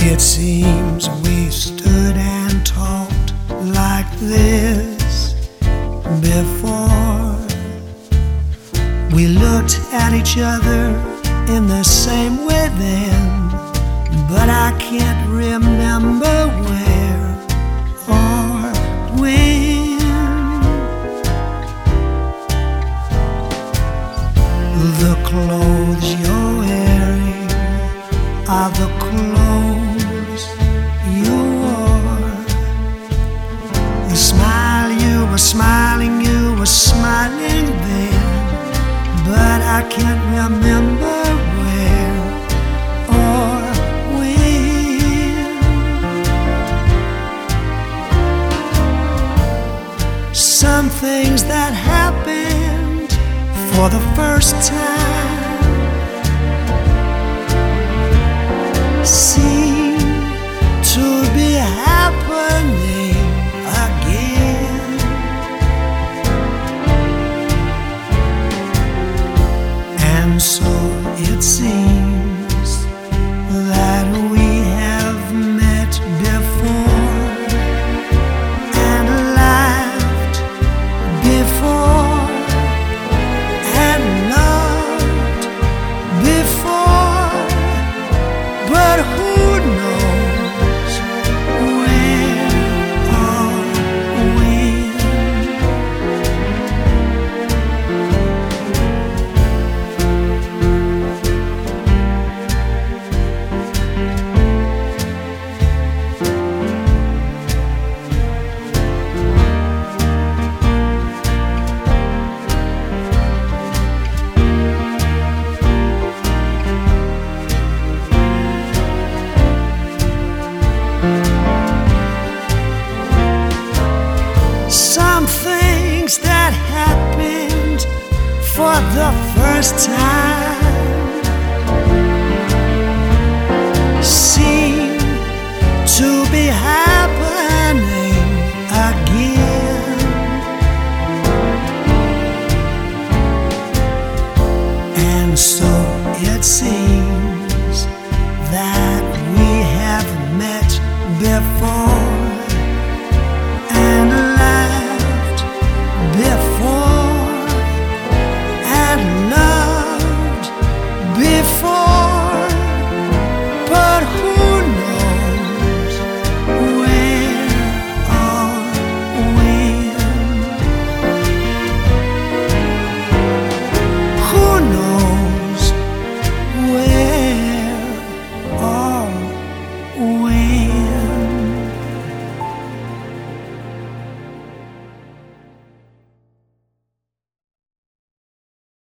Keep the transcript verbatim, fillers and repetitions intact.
It seems we stood and talked like this before. We looked at each other in the same way then, but I can't remember where or when. The clothes you're wearing are the clothes you wore. The smile you were smiling, you were smiling then, but I can't remember where or when. Some things that happened for the first time seem to be happening again. And so it seems that we have met before and laughed before and loved before, but who knows where or when. Some things that happened for the first time